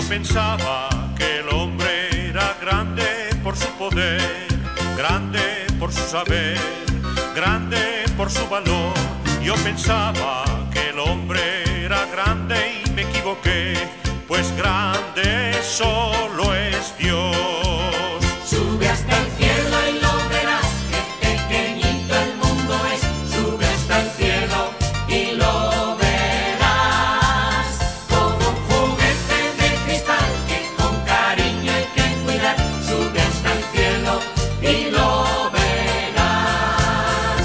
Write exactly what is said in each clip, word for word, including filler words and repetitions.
pensaba que el hombre era grande por su poder, grande por su saber, grande por su valor. Yo pensaba que el hombre era grande y me equivoqué, pues grande solo es Dios. Sube hasta el cielo y lo verás, que pequeñito el mundo es. Sube hasta el cielo y lo verás, como un juguete de cristal que con cariño hay que cuidar. Sube hasta el cielo y lo verás.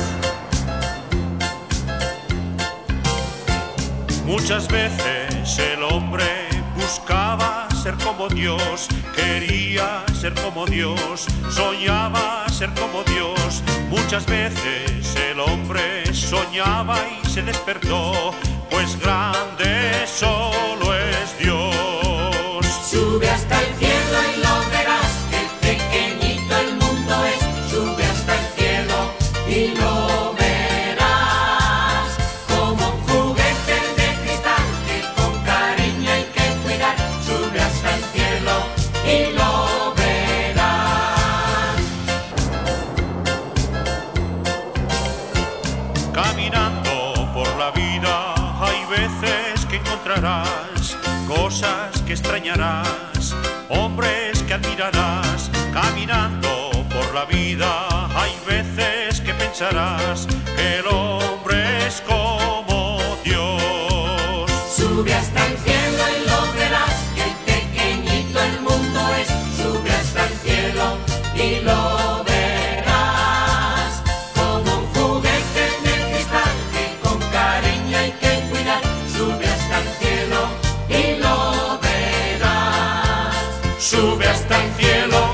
Muchas veces el hombre buscaba ser como Dios, quería ser como Dios, soñaba ser como Dios. Muchas veces el hombre soñaba y se despertó, pues grande solo es Dios. Sube hasta el cielo y lo verás, que pequeñito el mundo es. Sube hasta el cielo y lo verás, como un juguete de cristal que con cariño hay que cuidar. Sube hasta el cielo y lo verás. Caminando por la vida hay veces que encontrarás cosas que extrañarás, hombres que admirarás. Caminando por la vida hay veces que pensarás que el hombre es como Dios. Sube hasta el cielo y lo verás, que pequeñito el mundo es. Sube hasta el cielo y lo verás, como un juguete de cristal que con cariño hay que cuidar. Sube hasta el cielo y lo verás. Sube hasta el cielo